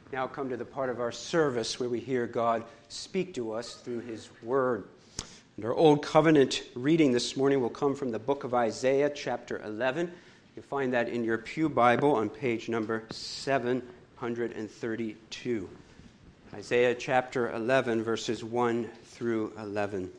now come to the part of our service where we hear God speak to us through His Word. And our Old Covenant reading this morning will come from the book of Isaiah, chapter 11. You'll find that in your pew Bible on page number 732. Isaiah chapter 11, verses 1 through 11.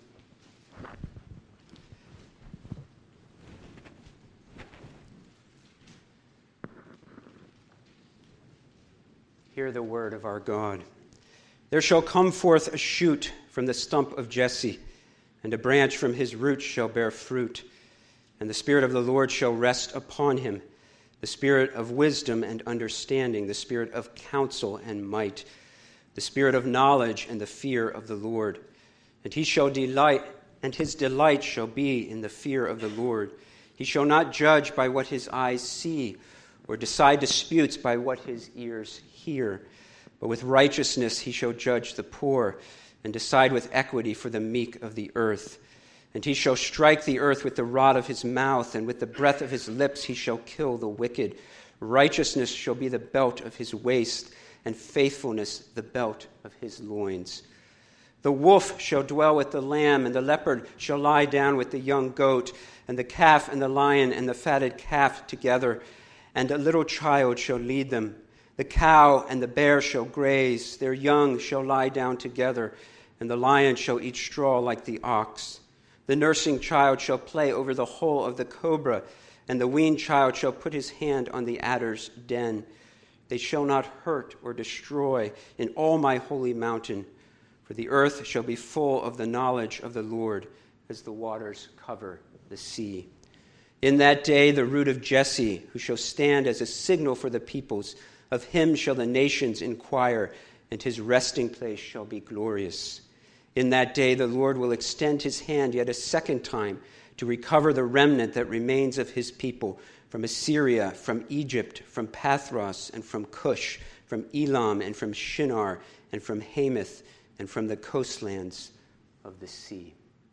Hear the word of our God. There shall come forth a shoot from the stump of Jesse, and a branch from his roots shall bear fruit. And the Spirit of the Lord shall rest upon him, the Spirit of wisdom and understanding, the Spirit of counsel and might, the Spirit of knowledge and the fear of the Lord. And he shall delight, and his delight shall be in the fear of the Lord. He shall not judge by what his eyes see, or decide disputes by what his ears hear. But with righteousness he shall judge the poor, and decide with equity for the meek of the earth. And he shall strike the earth with the rod of his mouth, and with the breath of his lips he shall kill the wicked. Righteousness shall be the belt of his waist, and faithfulness the belt of his loins. The wolf shall dwell with the lamb, and the leopard shall lie down with the young goat, and the calf and the lion and the fatted calf together, and a little child shall lead them. The cow and the bear shall graze, their young shall lie down together, and the lion shall eat straw like the ox. The nursing child shall play over the hole of the cobra, and the weaned child shall put his hand on the adder's den. They shall not hurt or destroy in all my holy mountain, for the earth shall be full of the knowledge of the Lord, as the waters cover the sea. In that day the root of Jesse, who shall stand as a signal for the peoples, of him shall the nations inquire, and his resting place shall be glorious. In that day the Lord will extend his hand yet a second time to recover the remnant that remains of his people from Assyria, from Egypt, from Pathros, and from Cush, from Elam, and from Shinar, and from Hamath, and from the coastlands of the sea.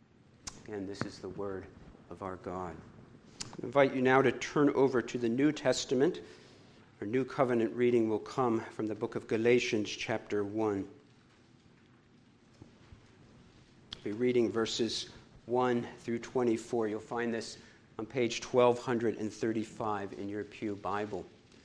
Again, this is the word of our God. I invite you now to turn over to the New Testament. Our New Covenant reading will come from the book of Galatians, chapter 1. We'll be reading verses 1 through 24. You'll find this on page 1235 in your pew Bible.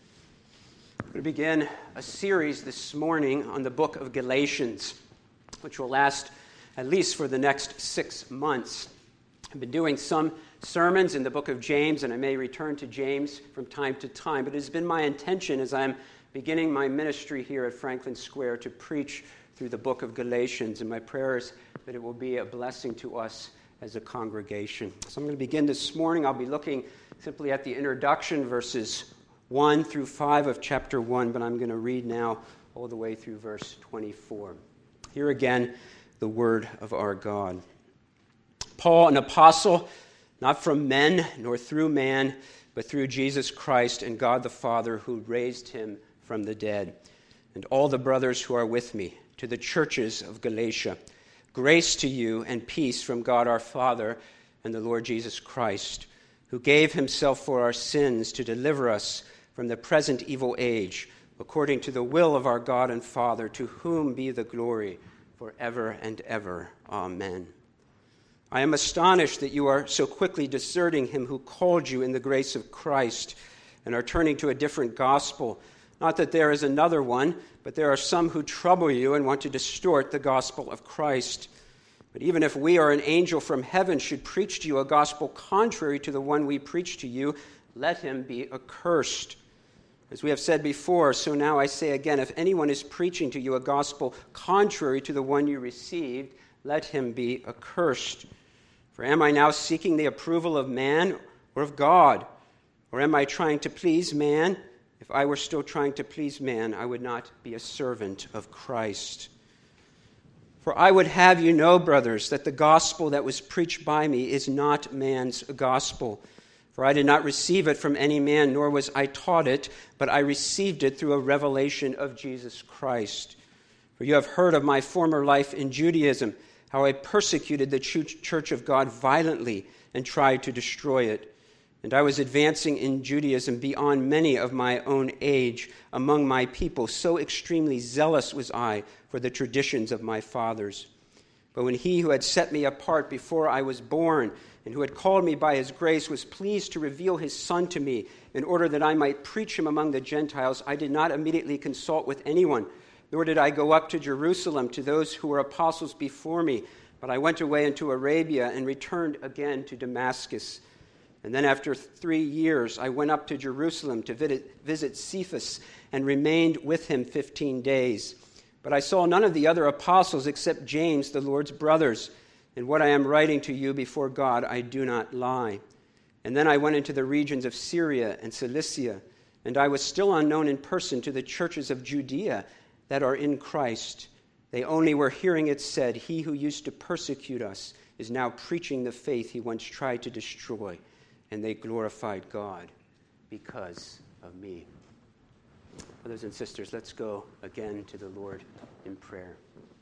We're going to begin a series this morning on the book of Galatians, which will last at least for the next 6 months. I've been doing some sermons in the book of James, and I may return to James from time to time, but it has been my intention as I'm beginning my ministry here at Franklin Square to preach through the book of Galatians, and my prayer is that it will be a blessing to us as a congregation. So I'm going to begin this morning. I'll be looking simply at the introduction, verses 1 through 5 of chapter 1, but I'm going to read now all the way through verse 24. Here again, the word of our God. Paul, an apostle, not from men nor through man, but through Jesus Christ and God the Father who raised him from the dead, and all the brothers who are with me, to the churches of Galatia. Grace to you and peace from God our Father and the Lord Jesus Christ, who gave himself for our sins to deliver us from the present evil age, according to the will of our God and Father, to whom be the glory forever and ever. Amen. I am astonished that you are so quickly deserting him who called you in the grace of Christ and are turning to a different gospel. Not that there is another one, but there are some who trouble you and want to distort the gospel of Christ. But even if we or an angel from heaven should preach to you a gospel contrary to the one we preach to you, let him be accursed. As we have said before, so now I say again, if anyone is preaching to you a gospel contrary to the one you received, let him be accursed. For am I now seeking the approval of man or of God? Or am I trying to please man? If I were still trying to please man, I would not be a servant of Christ. For I would have you know, brothers, that the gospel that was preached by me is not man's gospel. For I did not receive it from any man, nor was I taught it, but I received it through a revelation of Jesus Christ. For you have heard of my former life in Judaism, how I persecuted the church of God violently and tried to destroy it. And I was advancing in Judaism beyond many of my own age among my people. So extremely zealous was I for the traditions of my fathers. But when he who had set me apart before I was born and who had called me by his grace was pleased to reveal his Son to me in order that I might preach him among the Gentiles, I did not immediately consult with anyone, nor did I go up to Jerusalem to those who were apostles before me. But I went away into Arabia and returned again to Damascus. And then after 3 years, I went up to Jerusalem to visit Cephas and remained with him 15 days. But I saw none of the other apostles except James, the Lord's brothers. In what I am writing to you before God, I do not lie. And then I went into the regions of Syria and Cilicia, and I was still unknown in person to the churches of Judea that are in Christ. They only were hearing it said, he who used to persecute us is now preaching the faith he once tried to destroy. And they glorified God because of me. Brothers and sisters, let's go again to the Lord in prayer.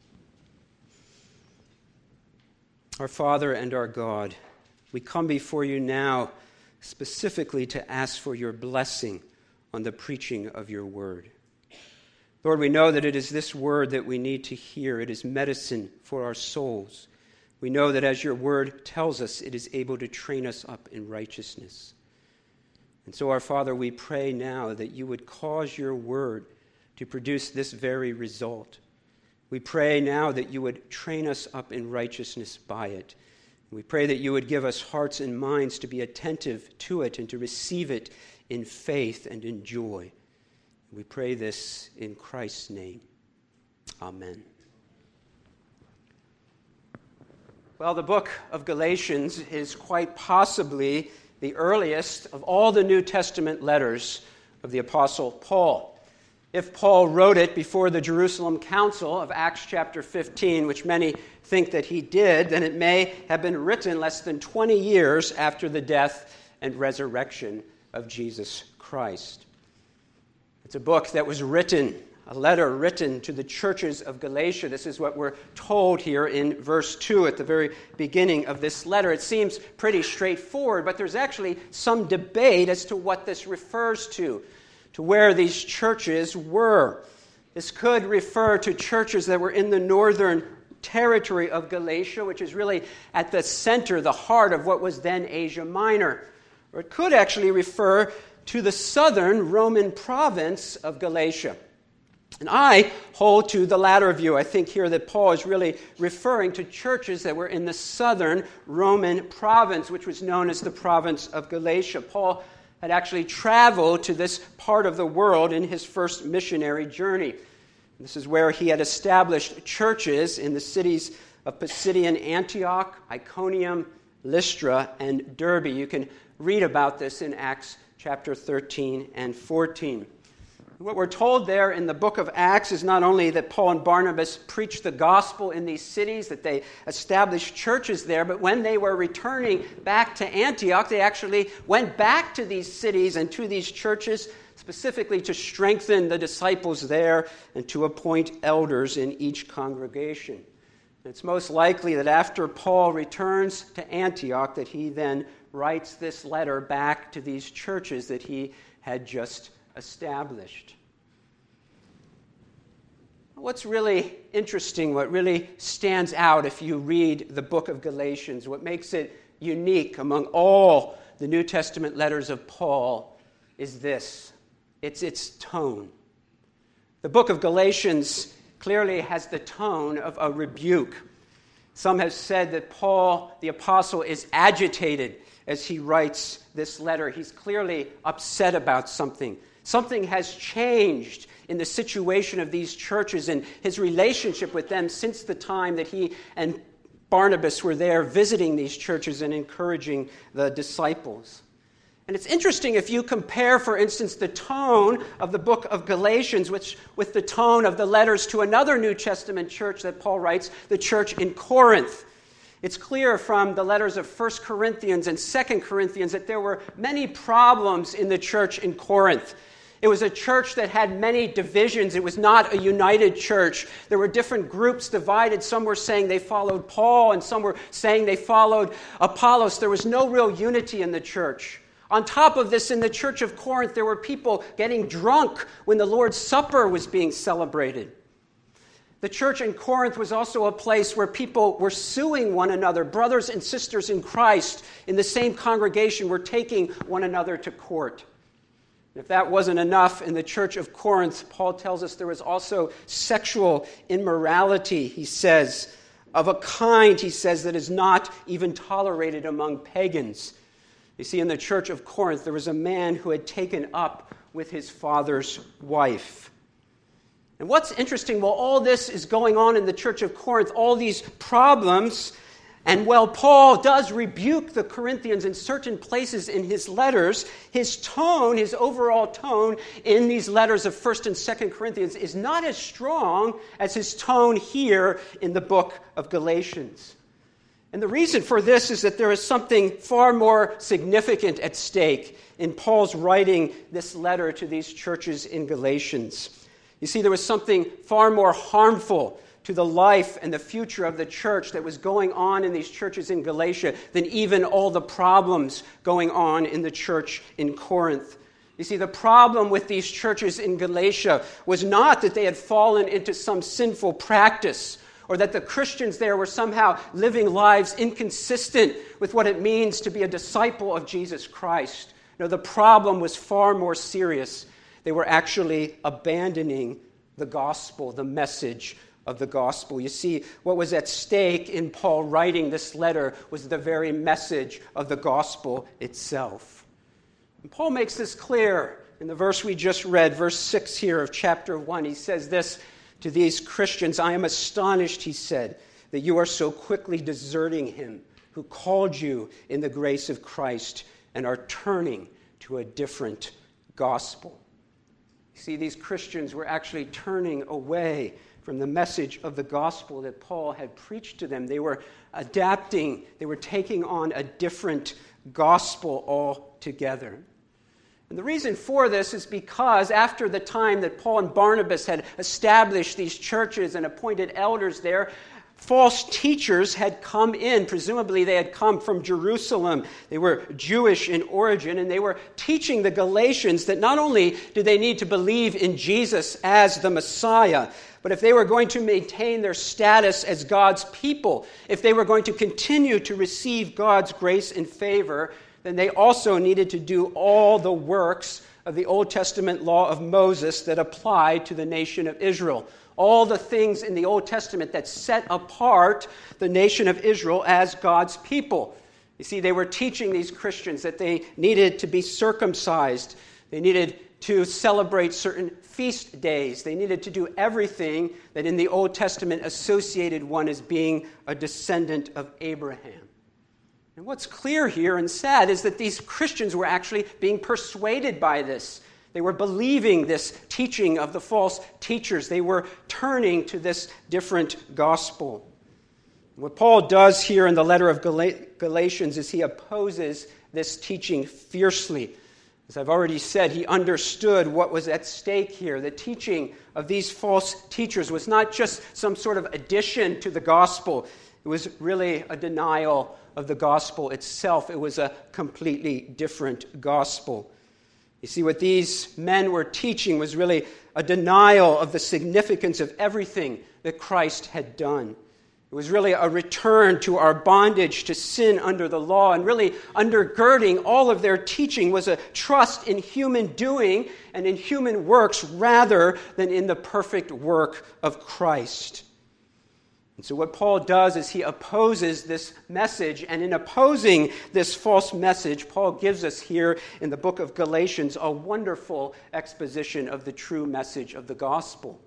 Our Father and our God, we come before you now specifically to ask for your blessing on the preaching of your word. Lord, we know that it is this word that we need to hear. It is medicine for our souls. We know that as your word tells us, it is able to train us up in righteousness. And so, our Father, we pray now that you would cause your word to produce this very result. We pray now that you would train us up in righteousness by it. We pray that you would give us hearts and minds to be attentive to it and to receive it in faith and in joy. We pray this in Christ's name. Amen. Well, the book of Galatians is quite possibly the earliest of all the New Testament letters of the Apostle Paul. If Paul wrote it before the Jerusalem Council of Acts chapter 15, which many think that he did, then it may have been written less than 20 years after the death and resurrection of Jesus Christ. It's a book that was written, a letter written to the churches of Galatia. This is what we're told here in verse 2 at the very beginning of this letter. It seems pretty straightforward, but there's actually some debate as to what this refers to where these churches were. This could refer to churches that were in the northern territory of Galatia, which is really at the center, the heart of what was then Asia Minor. Or it could actually refer to the southern Roman province of Galatia. And I hold to the latter view. I think here that Paul is really referring to churches that were in the southern Roman province, which was known as the province of Galatia. Paul had actually traveled to this part of the world in his first missionary journey. This is where he had established churches in the cities of Pisidian Antioch, Iconium, Lystra, and Derbe. You can read about this in Acts chapter 13 and 14. What we're told there in the book of Acts is not only that Paul and Barnabas preached the gospel in these cities, that they established churches there, but when they were returning back to Antioch, they actually went back to these cities and to these churches specifically to strengthen the disciples there and to appoint elders in each congregation. It's most likely that after Paul returns to Antioch that he then writes this letter back to these churches that he had just established. What's really interesting, what really stands out if you read the book of Galatians, what makes it unique among all the New Testament letters of Paul is this. It's its tone. The book of Galatians clearly has the tone of a rebuke. Some have said that Paul, the apostle, is agitated as he writes this letter. He's clearly upset about something. Something has changed in the situation of these churches and his relationship with them since the time that he and Barnabas were there visiting these churches and encouraging the disciples. And it's interesting if you compare, for instance, the tone of the book of Galatians with the tone of the letters to another New Testament church that Paul writes, the church in Corinth. It's clear from the letters of 1 Corinthians and 2 Corinthians that there were many problems in the church in Corinth. It was a church that had many divisions. It was not a united church. There were different groups divided. Some were saying they followed Paul, and some were saying they followed Apollos. There was no real unity in the church. On top of this, in the church of Corinth, there were people getting drunk when the Lord's Supper was being celebrated. The church in Corinth was also a place where people were suing one another. Brothers and sisters in Christ in the same congregation were taking one another to court. If that wasn't enough, in the church of Corinth, Paul tells us there was also sexual immorality, he says, of a kind, he says, that is not even tolerated among pagans. You see, in the church of Corinth, there was a man who had taken up with his father's wife. And what's interesting, while all this is going on in the church of Corinth, all these problems, and while Paul does rebuke the Corinthians in certain places in his letters, his tone, his overall tone in these letters of 1st and 2nd Corinthians is not as strong as his tone here in the book of Galatians. And the reason for this is that there is something far more significant at stake in Paul's writing this letter to these churches in Galatians. You see, there was something far more harmful to the life and the future of the church that was going on in these churches in Galatia than even all the problems going on in the church in Corinth. You see, the problem with these churches in Galatia was not that they had fallen into some sinful practice or that the Christians there were somehow living lives inconsistent with what it means to be a disciple of Jesus Christ. No, the problem was far more serious. They were actually abandoning the gospel, the message of the gospel. You see, what was at stake in Paul writing this letter was the very message of the gospel itself. And Paul makes this clear in the verse we just read, verse 6 here of chapter 1. He says this to these Christians, "I am astonished," he said, "that you are so quickly deserting him who called you in the grace of Christ and are turning to a different gospel." You see, these Christians were actually turning away from the message of the gospel that Paul had preached to them. They were adapting, they were taking on a different gospel altogether. And the reason for this is because after the time that Paul and Barnabas had established these churches and appointed elders there, false teachers had come in. Presumably they had come from Jerusalem. They were Jewish in origin, and they were teaching the Galatians that not only did they need to believe in Jesus as the Messiah, but if they were going to maintain their status as God's people, if they were going to continue to receive God's grace and favor, then they also needed to do all the works of the Old Testament law of Moses that applied to the nation of Israel. All the things in the Old Testament that set apart the nation of Israel as God's people. You see, they were teaching these Christians that they needed to be circumcised. They needed to celebrate certain feast days. They needed to do everything that in the Old Testament associated one as being a descendant of Abraham. And what's clear here and sad is that these Christians were actually being persuaded by this. They were believing this teaching of the false teachers. They were turning to this different gospel. What Paul does here in the letter of Galatians is he opposes this teaching fiercely. As I've already said, he understood what was at stake here. The teaching of these false teachers was not just some sort of addition to the gospel. It was really a denial of the gospel itself. It was a completely different gospel. You see, what these men were teaching was really a denial of the significance of everything that Christ had done. It was really a return to our bondage to sin under the law, and really undergirding all of their teaching was a trust in human doing and in human works rather than in the perfect work of Christ. And so what Paul does is he opposes this message, and in opposing this false message, Paul gives us here in the book of Galatians a wonderful exposition of the true message of the gospel.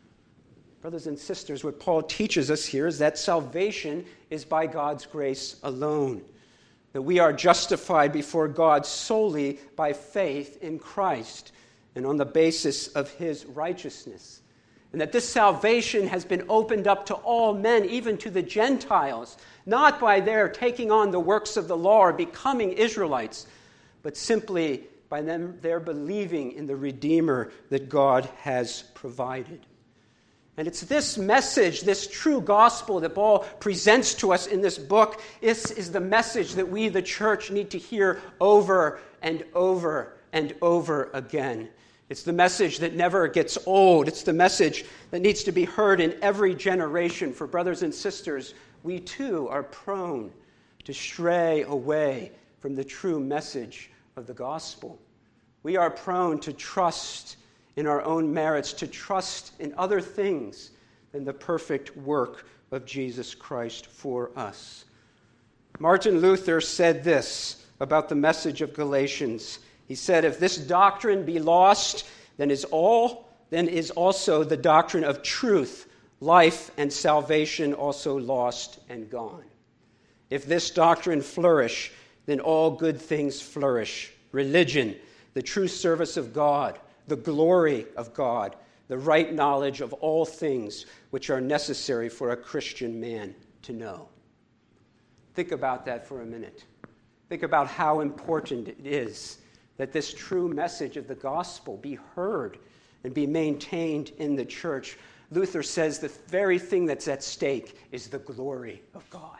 Brothers and sisters, what Paul teaches us here is that salvation is by God's grace alone, that we are justified before God solely by faith in Christ and on the basis of his righteousness. And that this salvation has been opened up to all men, even to the Gentiles, not by their taking on the works of the law or becoming Israelites, but simply by them their believing in the Redeemer that God has provided. And it's this message, this true gospel that Paul presents to us in this book. This is the message that we, the church, need to hear over and over and over again. It's the message that never gets old. It's the message that needs to be heard in every generation. For brothers and sisters, we too are prone to stray away from the true message of the gospel. We are prone to trust in our own merits, to trust in other things than the perfect work of Jesus Christ for us. Martin Luther said this about the message of Galatians. He said, "If this doctrine be lost, then is also the doctrine of truth, life, and salvation also lost and gone. If this doctrine flourish, then all good things flourish. Religion, the true service of God, the glory of God, the right knowledge of all things which are necessary for a Christian man to know." Think about that for a minute. Think about how important it is that this true message of the gospel be heard and be maintained in the church. Luther says the very thing that's at stake is the glory of God.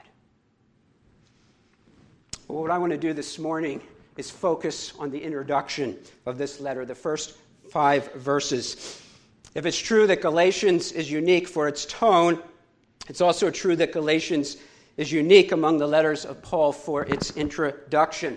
Well, what I want to do this morning is focus on the introduction of this letter, the first 5 verses. If it's true that Galatians is unique for its tone, it's also true that Galatians is unique among the letters of Paul for its introduction.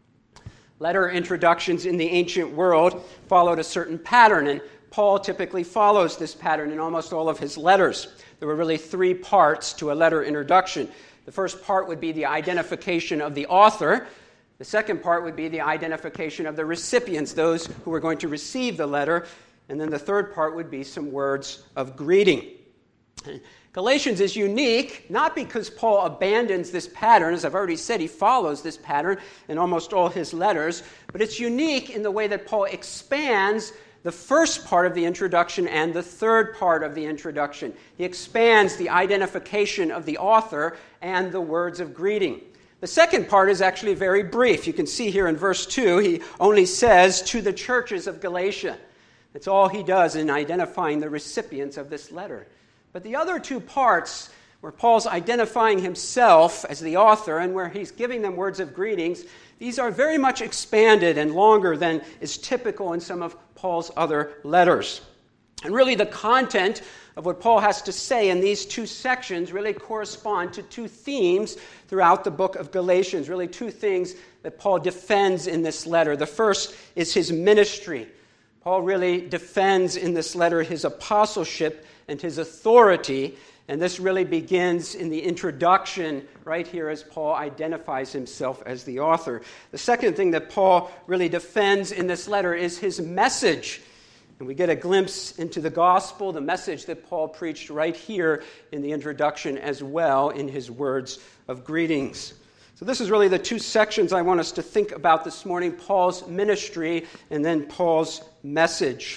Letter introductions in the ancient world followed a certain pattern, and Paul typically follows this pattern in almost all of his letters. There were really 3 parts to a letter introduction. The first part would be the identification of the author. The second part would be the identification of the recipients, those who were going to receive the letter. And then the third part would be some words of greeting. Galatians is unique, not because Paul abandons this pattern. As I've already said, he follows this pattern in almost all his letters. But it's unique in the way that Paul expands the first part of the introduction and the third part of the introduction. He expands the identification of the author and the words of greeting. The second part is actually very brief. You can see here in verse 2, he only says, "To the churches of Galatia." That's all he does in identifying the recipients of this letter. But the other 2 parts, where Paul's identifying himself as the author and where he's giving them words of greetings, these are very much expanded and longer than is typical in some of Paul's other letters. And really the content of what Paul has to say in these 2 sections really correspond to 2 themes throughout the book of Galatians, really 2 things that Paul defends in this letter. The first is his ministry. Paul really defends in this letter his apostleship and his authority, and this really begins in the introduction right here as Paul identifies himself as the author. The second thing that Paul really defends in this letter is his message. And we get a glimpse into the gospel, the message that Paul preached right here in the introduction as well in his words of greetings. So this is really the 2 sections I want us to think about this morning, Paul's ministry and then Paul's message.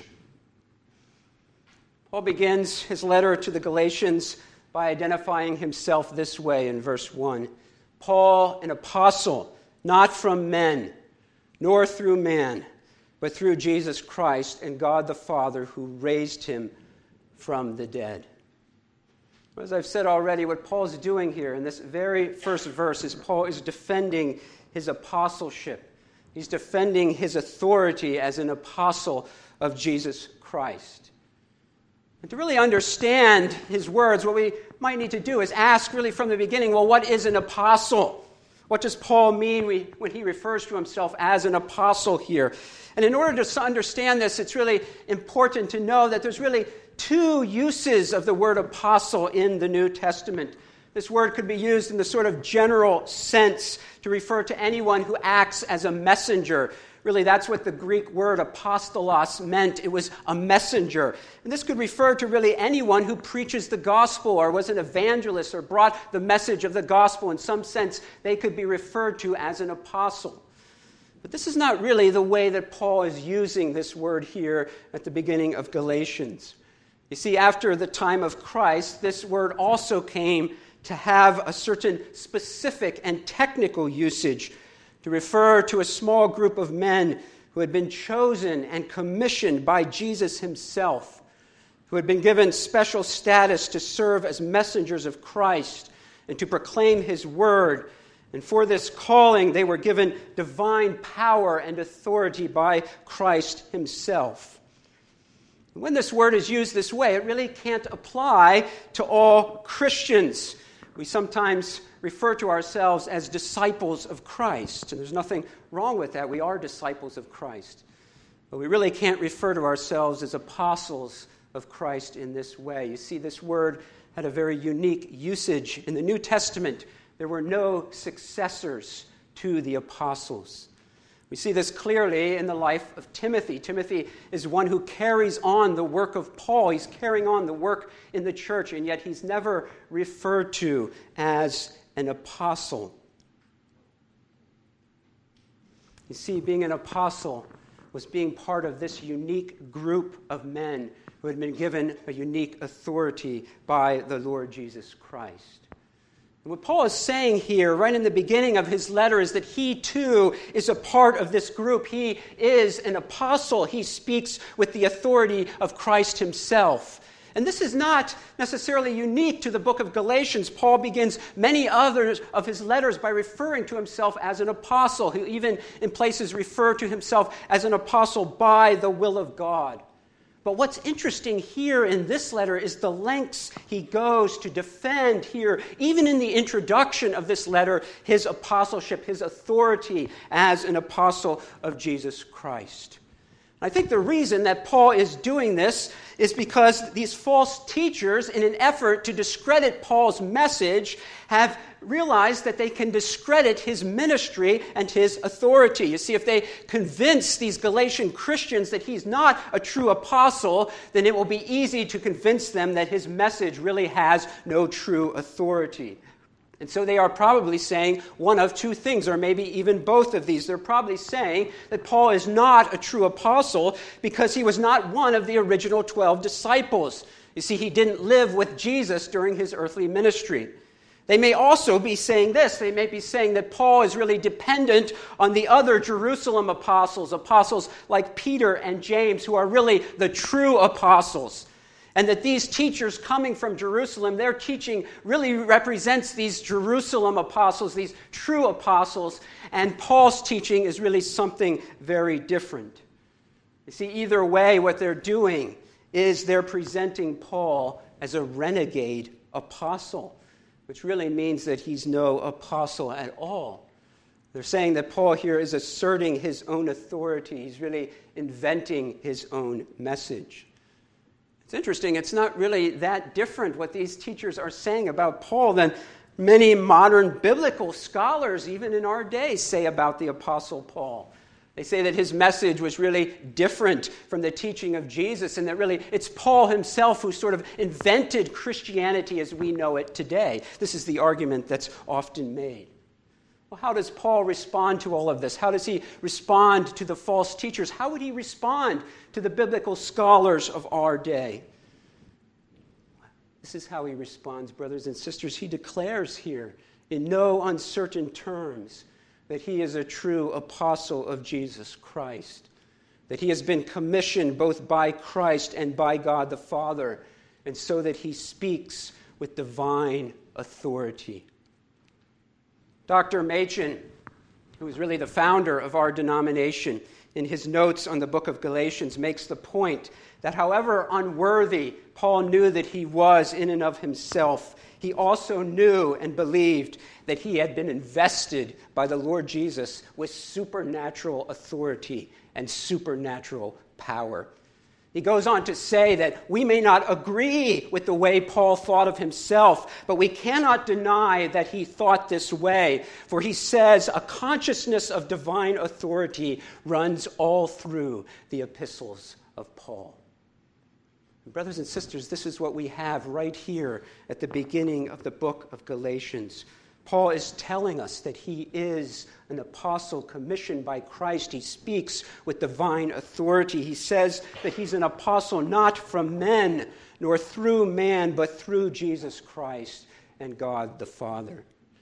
Paul begins his letter to the Galatians by identifying himself this way in verse 1. "Paul, an apostle, not from men, nor through man, but through Jesus Christ and God the Father who raised him from the dead." As I've said already, what Paul's doing here in this very first verse is Paul is defending his apostleship. He's defending his authority as an apostle of Jesus Christ. And to really understand his words, what we might need to do is ask really from the beginning, well, what is an apostle? What does Paul mean when he refers to himself as an apostle here? And in order to understand this, it's really important to know that there's really 2 uses of the word apostle in the New Testament. This word could be used in the sort of general sense to refer to anyone who acts as a messenger. Really, that's what the Greek word apostolos meant. It was a messenger. And this could refer to really anyone who preaches the gospel or was an evangelist or brought the message of the gospel. In some sense, they could be referred to as an apostle. But this is not really the way that Paul is using this word here at the beginning of Galatians. You see, after the time of Christ, this word also came to have a certain specific and technical usage to refer to a small group of men who had been chosen and commissioned by Jesus himself who had been given special status to serve as messengers of Christ and to proclaim his word. And for this calling, they were given divine power and authority by Christ himself. When this word is used this way, it really can't apply to all Christians. We sometimes refer to ourselves as disciples of Christ, and there's nothing wrong with that. We are disciples of Christ. But we really can't refer to ourselves as apostles of Christ in this way. You see, this word had a very unique usage. In the New Testament, there were no successors to the apostles. We see this clearly in the life of Timothy. Timothy is one who carries on the work of Paul. He's carrying on the work in the church, and yet he's never referred to as an apostle. You see, being an apostle was being part of this unique group of men who had been given a unique authority by the Lord Jesus Christ. And what Paul is saying here, right in the beginning of his letter, is that he too is a part of this group. He is an apostle. He speaks with the authority of Christ himself. And this is not necessarily unique to the book of Galatians. Paul begins many others of his letters by referring to himself as an apostle. He even in places refer to himself as an apostle by the will of God. But what's interesting here in this letter is the lengths he goes to defend here, even in the introduction of this letter, his apostleship, his authority as an apostle of Jesus Christ. I think the reason that Paul is doing this is because these false teachers, in an effort to discredit Paul's message, have realized that they can discredit his ministry and his authority. You see, if they convince these Galatian Christians that he's not a true apostle, then it will be easy to convince them that his message really has no true authority. And so they are probably saying one of two things, or maybe even both of these. They're probably saying that Paul is not a true apostle because he was not one of the original 12 disciples. You see, he didn't live with Jesus during his earthly ministry. They may also be saying this. They may be saying that Paul is really dependent on the other Jerusalem apostles, apostles like Peter and James, who are really the true apostles. And that these teachers coming from Jerusalem, their teaching really represents these Jerusalem apostles, these true apostles, and Paul's teaching is really something very different. You see, either way, what they're doing is they're presenting Paul as a renegade apostle, which really means that he's no apostle at all. They're saying that Paul here is asserting his own authority. He's really inventing his own message. It's interesting, it's not really that different what these teachers are saying about Paul than many modern biblical scholars, even in our day, say about the Apostle Paul. They say that his message was really different from the teaching of Jesus, and that really it's Paul himself who sort of invented Christianity as we know it today. This is the argument that's often made. Well, how does Paul respond to all of this? How does he respond to the false teachers? How would he respond to the biblical scholars of our day? This is how he responds, brothers and sisters. He declares here in no uncertain terms that he is a true apostle of Jesus Christ, that he has been commissioned both by Christ and by God the Father, and so that he speaks with divine authority. Dr. Machen, who is really the founder of our denomination, in his notes on the book of Galatians, makes the point that however unworthy Paul knew that he was in and of himself, he also knew and believed that he had been invested by the Lord Jesus with supernatural authority and supernatural power. He goes on to say that we may not agree with the way Paul thought of himself, but we cannot deny that he thought this way. For he says a consciousness of divine authority runs all through the epistles of Paul. Brothers and sisters, this is what we have right here at the beginning of the book of Galatians. Paul is telling us that he is an apostle commissioned by Christ. He speaks with divine authority. He says that he's an apostle not from men, nor through man, but through Jesus Christ and God the Father.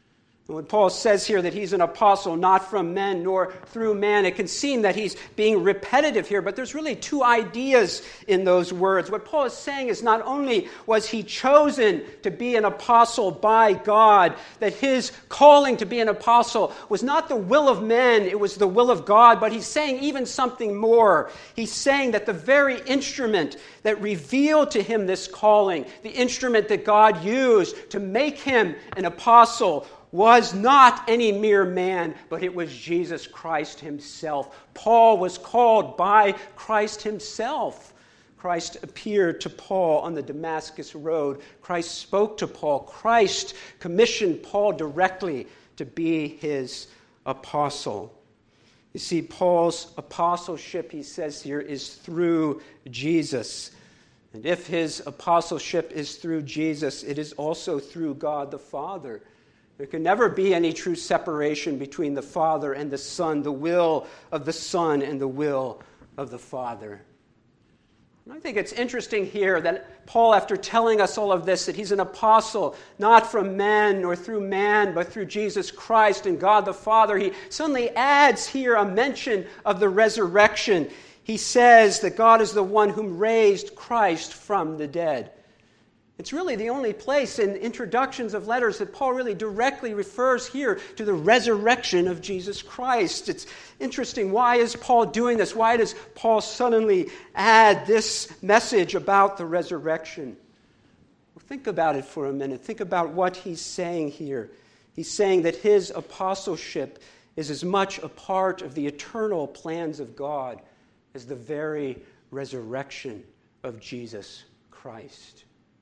When Paul says here that he's an apostle not from men nor through man, it can seem that he's being repetitive here, but there's really two ideas in those words. What Paul is saying is not only was he chosen to be an apostle by God, that his calling to be an apostle was not the will of men, it was the will of God, but he's saying even something more. He's saying that the very instrument that revealed to him this calling, the instrument that God used to make him an apostle, was not any mere man, but it was Jesus Christ himself. Paul was called by Christ himself. Christ appeared to Paul on the Damascus Road. Christ spoke to Paul. Christ commissioned Paul directly to be his apostle. You see, Paul's apostleship, he says here, is through Jesus. And if his apostleship is through Jesus, it is also through God the Father. There can never be any true separation between the Father and the Son, the will of the Son and the will of the Father. And I think it's interesting here that Paul, after telling us all of this, that he's an apostle, not from men nor through man, but through Jesus Christ and God the Father, he suddenly adds here a mention of the resurrection. He says that God is the one whom raised Christ from the dead. It's really the only place in introductions of letters that Paul really directly refers here to the resurrection of Jesus Christ. It's interesting. Why is Paul doing this? Why does Paul suddenly add this message about the resurrection? Well, think about it for a minute. Think about what he's saying here. He's saying that his apostleship is as much a part of the eternal plans of God as the very resurrection of Jesus Christ.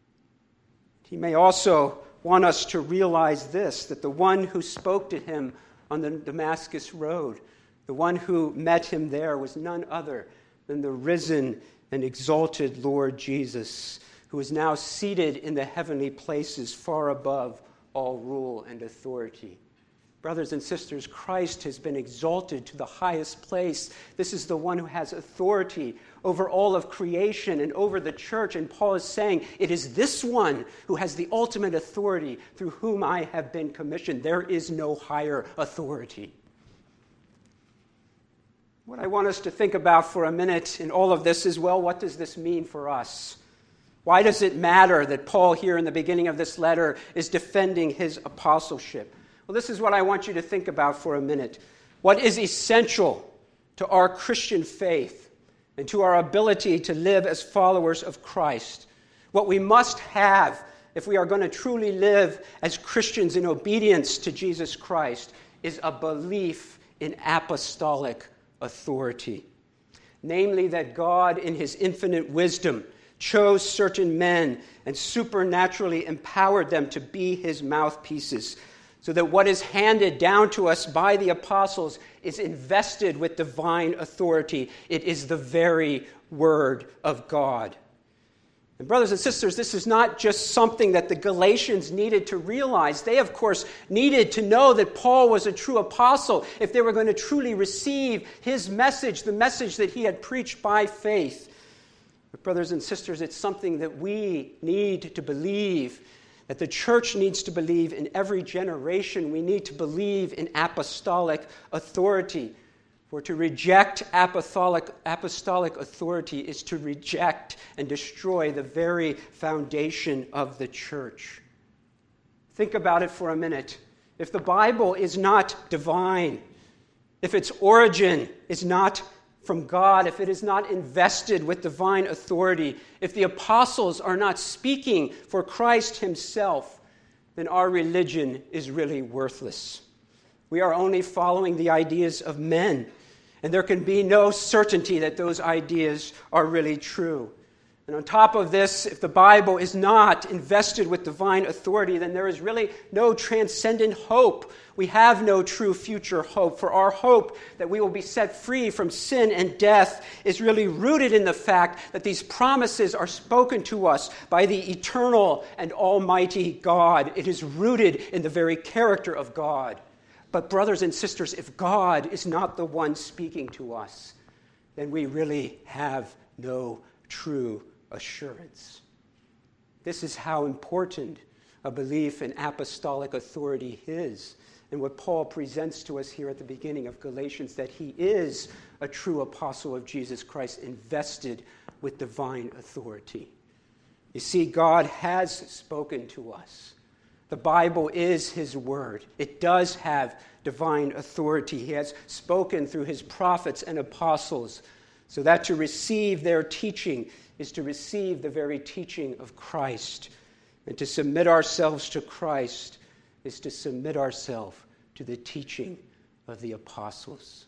He may also want us to realize this, that the one who spoke to him on the Damascus Road, the one who met him there, was none other than the risen and exalted Lord Jesus, who is now seated in the heavenly places far above all rule and authority. Brothers and sisters, Christ has been exalted to the highest place. This is the one who has authority over all of creation and over the church. And Paul is saying, it is this one who has the ultimate authority through whom I have been commissioned. There is no higher authority. What I want us to think about for a minute in all of this is, well, what does this mean for us? Why does it matter that Paul here in the beginning of this letter is defending his apostleship? Well, this is what I want you to think about for a minute. What is essential to our Christian faith and to our ability to live as followers of Christ? What we must have if we are going to truly live as Christians in obedience to Jesus Christ is a belief in apostolic authority. Namely, that God in his infinite wisdom chose certain men and supernaturally empowered them to be his mouthpieces, so that what is handed down to us by the apostles is invested with divine authority. It is the very word of God. And brothers and sisters, this is not just something that the Galatians needed to realize. They, of course, needed to know that Paul was a true apostle if they were going to truly receive his message, the message that he had preached by faith. But brothers and sisters, it's something that we need to believe, that the church needs to believe in every generation. We need to believe in apostolic authority. For to reject apostolic authority is to reject and destroy the very foundation of the church. Think about it for a minute. If the Bible is not divine, if its origin is not from God, if it is not invested with divine authority, if the apostles are not speaking for Christ himself, then our religion is really worthless. We are only following the ideas of men, and there can be no certainty that those ideas are really true. And on top of this, if the Bible is not invested with divine authority, then there is really no transcendent hope. We have no true future hope, for our hope that we will be set free from sin and death is really rooted in the fact that these promises are spoken to us by the eternal and almighty God. It is rooted in the very character of God. But brothers and sisters, if God is not the one speaking to us, then we really have no true assurance. This is how important a belief in apostolic authority his. And what Paul presents to us here at the beginning of Galatians, that he is a true apostle of Jesus Christ, invested with divine authority. You see, God has spoken to us. The Bible is his word. It does have divine authority. He has spoken through his prophets and apostles, so that to receive their teaching is to receive the very teaching of Christ. And to submit ourselves to Christ is to submit ourselves to the teaching of the apostles.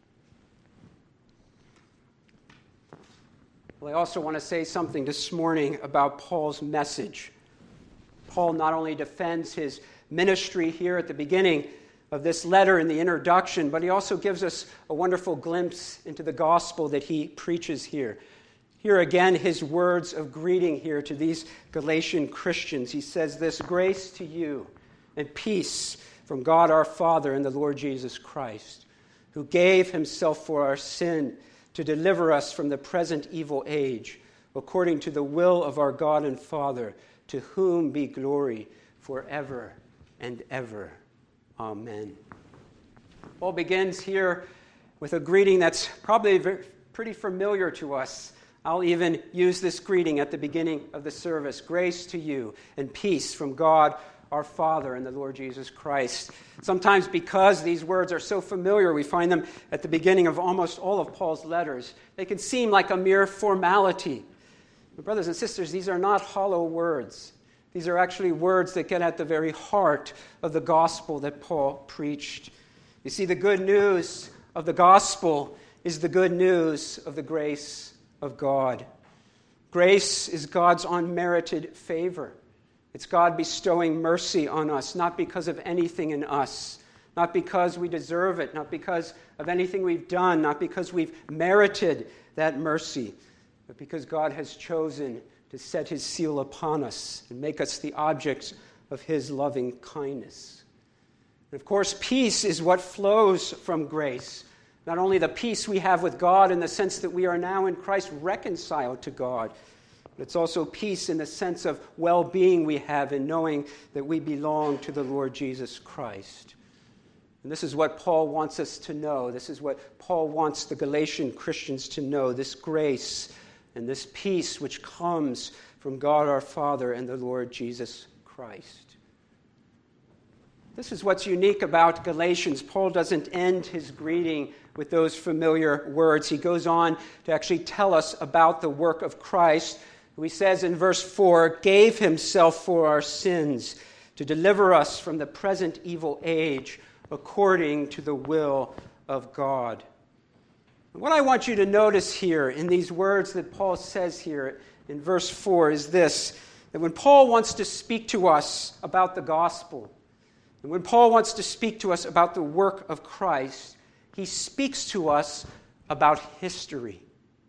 Well, I also want to say something this morning about Paul's message. Paul not only defends his ministry here at the beginning of this letter in the introduction, but he also gives us a wonderful glimpse into the gospel that he preaches here. Here again, his words of greeting here to these Galatian Christians. He says this: "Grace to you and peace from God our Father and the Lord Jesus Christ, who gave himself for our sin to deliver us from the present evil age, according to the will of our God and Father, to whom be glory forever and ever. Amen." Paul begins here with a greeting that's probably pretty familiar to us. I'll even use this greeting at the beginning of the service. Grace to you and peace from God our Father and the Lord Jesus Christ. Sometimes because these words are so familiar, we find them at the beginning of almost all of Paul's letters. They can seem like a mere formality. But brothers and sisters, these are not hollow words. These are actually words that get at the very heart of the gospel that Paul preached. You see, the good news of the gospel is the good news of the grace of God. Grace is God's unmerited favor. It's God bestowing mercy on us, not because of anything in us, not because we deserve it, not because of anything we've done, not because we've merited that mercy, but because God has chosen to set his seal upon us and make us the objects of his loving kindness. And of course, peace is what flows from grace. Not only the peace we have with God in the sense that we are now in Christ reconciled to God, but it's also peace in the sense of well-being we have in knowing that we belong to the Lord Jesus Christ. And this is what Paul wants us to know. This is what Paul wants the Galatian Christians to know, this grace and this peace which comes from God our Father and the Lord Jesus Christ. This is what's unique about Galatians. Paul doesn't end his greeting with those familiar words. He goes on to actually tell us about the work of Christ, who he says in verse 4, "gave himself for our sins to deliver us from the present evil age according to the will of God." And what I want you to notice here in these words that Paul says here in verse 4 is this, that when Paul wants to speak to us about the gospel, and when Paul wants to speak to us about the work of Christ, he speaks to us about history.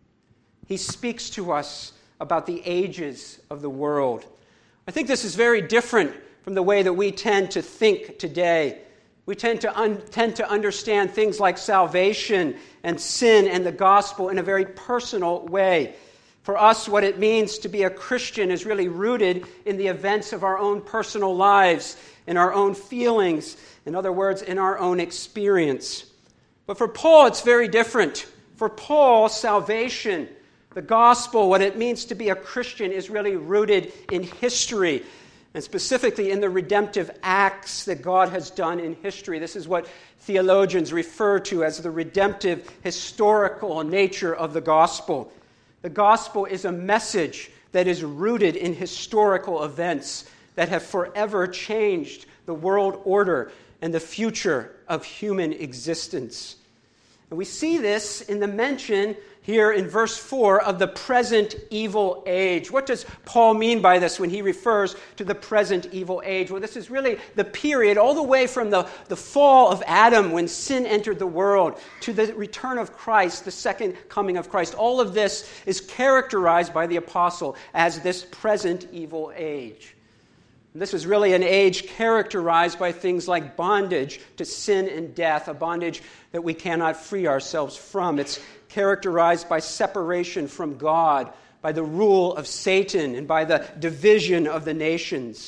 He speaks to us about the ages of the world. I think this is very different from the way that we tend to think today. We tend to understand things like salvation and sin and the gospel in a very personal way. For us, what it means to be a Christian is really rooted in the events of our own personal lives, in our own feelings, in other words, in our own experience. But for Paul, it's very different. For Paul, salvation, the gospel, what it means to be a Christian is really rooted in history, and specifically in the redemptive acts that God has done in history. This is what theologians refer to as the redemptive historical nature of the gospel. The gospel is a message that is rooted in historical events that have forever changed the world order and the future of human existence. And we see this in the mention here in verse 4 of the present evil age. What does Paul mean by this when he refers to the present evil age? Well, this is really the period all the way from the fall of Adam when sin entered the world to the return of Christ, the second coming of Christ. All of this is characterized by the apostle as this present evil age. This is really an age characterized by things like bondage to sin and death, a bondage that we cannot free ourselves from. It's characterized by separation from God, by the rule of Satan, and by the division of the nations.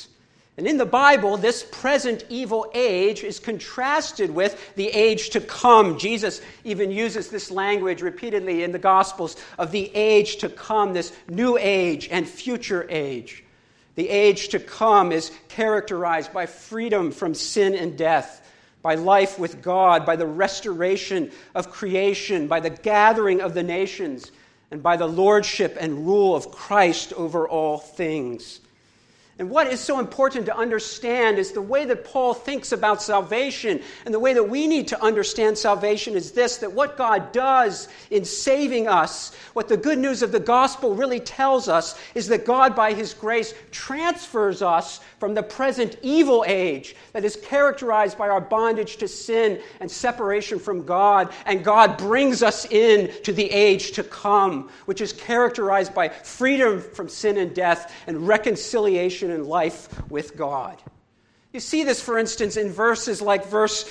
And in the Bible, this present evil age is contrasted with the age to come. Jesus even uses this language repeatedly in the Gospels of the age to come, this new age and future age. The age to come is characterized by freedom from sin and death, by life with God, by the restoration of creation, by the gathering of the nations, and by the lordship and rule of Christ over all things. And what is so important to understand is the way that Paul thinks about salvation, and the way that we need to understand salvation is this, that what God does in saving us, what the good news of the gospel really tells us, is that God, by his grace, transfers us from the present evil age that is characterized by our bondage to sin and separation from God, and God brings us in to the age to come, which is characterized by freedom from sin and death and reconciliation and life with God. You see this, for instance, in verses like verse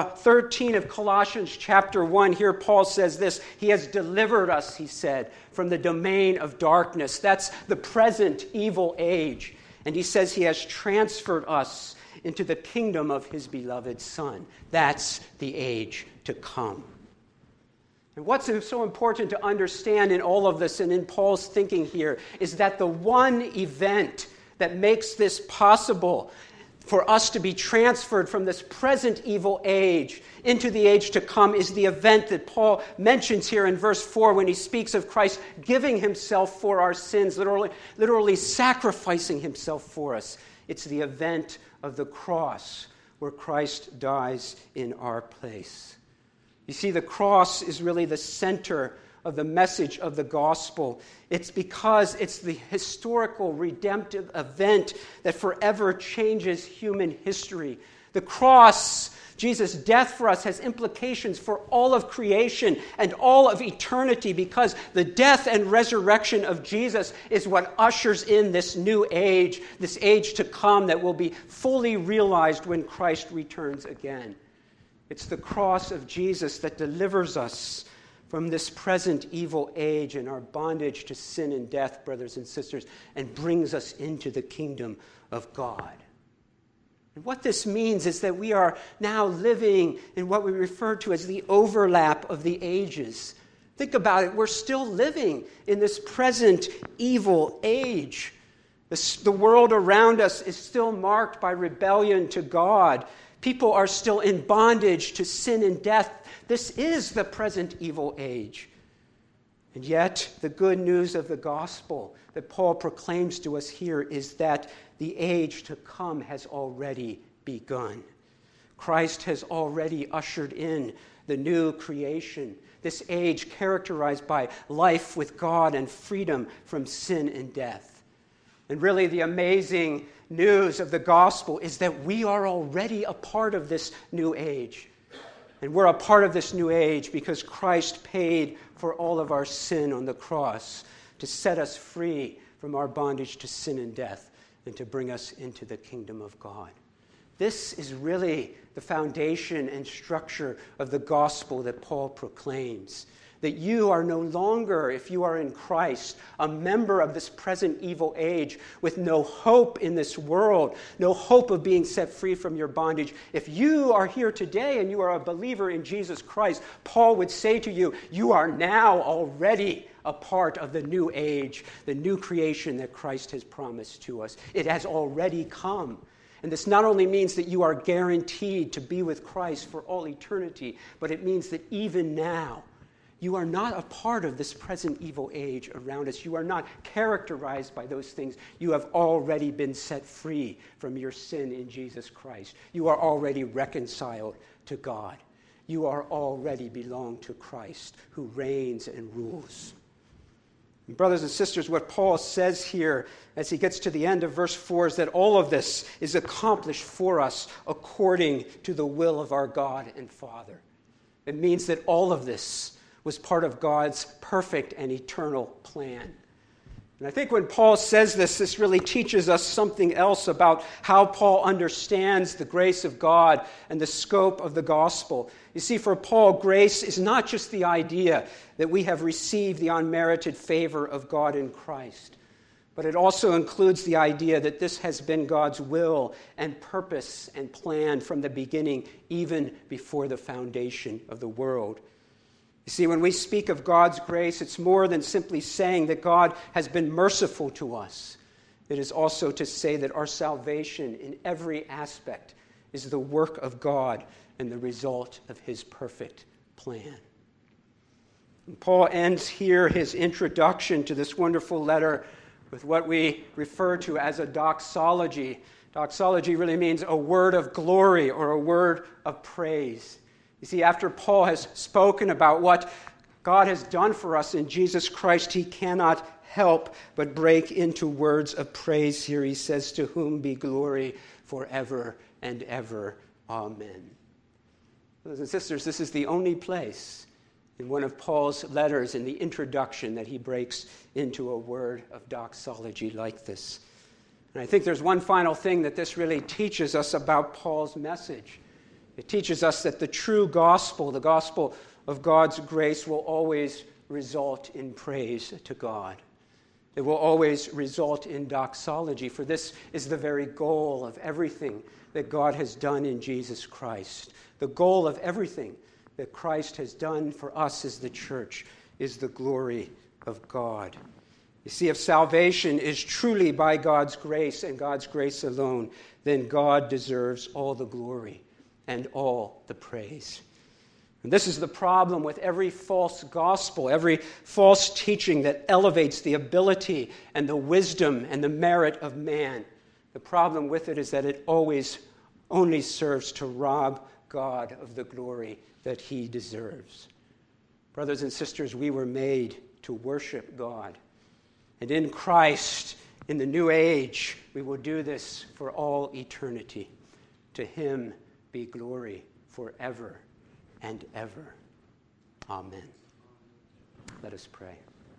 13 of Colossians chapter 1. Here Paul says this, he has delivered us, he said, from the domain of darkness. That's the present evil age. And he says he has transferred us into the kingdom of his beloved Son. That's the age to come. And what's so important to understand in all of this and in Paul's thinking here is that the one event that makes this possible for us to be transferred from this present evil age into the age to come is the event that Paul mentions here in verse 4 when he speaks of Christ giving himself for our sins, literally sacrificing himself for us. It's the event of the cross where Christ dies in our place. You see, the cross is really the center of the message of the gospel. It's because it's the historical redemptive event that forever changes human history. The cross, Jesus' death for us, has implications for all of creation and all of eternity, because the death and resurrection of Jesus is what ushers in this new age, this age to come that will be fully realized when Christ returns again. It's the cross of Jesus that delivers us from this present evil age and our bondage to sin and death, brothers and sisters, and brings us into the kingdom of God. And what this means is that we are now living in what we refer to as the overlap of the ages. Think about it. We're still living in this present evil age. The world around us is still marked by rebellion to God. People are still in bondage to sin and death. This is the present evil age. And yet, the good news of the gospel that Paul proclaims to us here is that the age to come has already begun. Christ has already ushered in the new creation, this age characterized by life with God and freedom from sin and death. And really, the amazing news of the gospel is that we are already a part of this new age. And we're a part of this new age because Christ paid for all of our sin on the cross to set us free from our bondage to sin and death and to bring us into the kingdom of God. This is really the foundation and structure of the gospel that Paul proclaims. That you are no longer, if you are in Christ, a member of this present evil age with no hope in this world, no hope of being set free from your bondage. If you are here today and you are a believer in Jesus Christ, Paul would say to you, you are now already a part of the new age, the new creation that Christ has promised to us. It has already come. And this not only means that you are guaranteed to be with Christ for all eternity, but it means that even now, you are not a part of this present evil age around us. You are not characterized by those things. You have already been set free from your sin in Jesus Christ. You are already reconciled to God. You are already belong to Christ, who reigns and rules. And brothers and sisters, what Paul says here as he gets to the end of verse 4 is that all of this is accomplished for us according to the will of our God and Father. It means that all of this was part of God's perfect and eternal plan. And I think when Paul says this really teaches us something else about how Paul understands the grace of God and the scope of the gospel. You see, for Paul, grace is not just the idea that we have received the unmerited favor of God in Christ, but it also includes the idea that this has been God's will and purpose and plan from the beginning, even before the foundation of the world. You see, when we speak of God's grace, it's more than simply saying that God has been merciful to us. It is also to say that our salvation in every aspect is the work of God and the result of his perfect plan. And Paul ends here his introduction to this wonderful letter with what we refer to as a doxology. Doxology really means a word of glory or a word of praise. You see, after Paul has spoken about what God has done for us in Jesus Christ, he cannot help but break into words of praise here. He says, "To whom be glory forever and ever. Amen." Brothers and sisters, this is the only place in one of Paul's letters in the introduction that he breaks into a word of doxology like this. And I think there's one final thing that this really teaches us about Paul's message. It teaches us that the true gospel, the gospel of God's grace, will always result in praise to God. It will always result in doxology, for this is the very goal of everything that God has done in Jesus Christ. The goal of everything that Christ has done for us as the church is the glory of God. You see, if salvation is truly by God's grace and God's grace alone, then God deserves all the glory and all the praise. And this is the problem with every false gospel, every false teaching that elevates the ability and the wisdom and the merit of man. The problem with it is that it always only serves to rob God of the glory that he deserves. Brothers and sisters, we were made to worship God. And in Christ, in the new age, we will do this for all eternity. To him be glory forever and ever. Amen. Let us pray.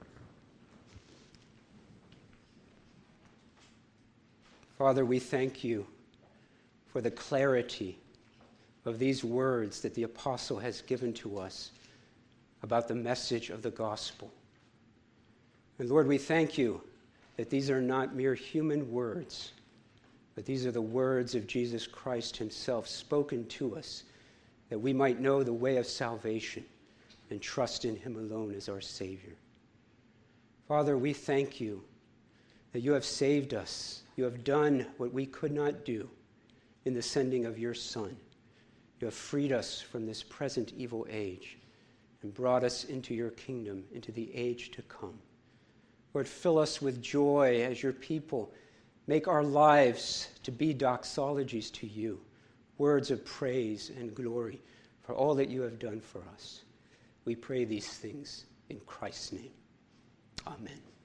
Father, we thank you for the clarity of these words that the apostle has given to us about the message of the gospel. And Lord, we thank you that these are not mere human words, but these are the words of Jesus Christ himself spoken to us, that we might know the way of salvation and trust in him alone as our Savior. Father, we thank you that you have saved us. You have done what we could not do in the sending of your Son. You have freed us from this present evil age and brought us into your kingdom, into the age to come. Lord, fill us with joy as your people. Make our lives to be doxologies to you, words of praise and glory for all that you have done for us. We pray these things in Christ's name. Amen.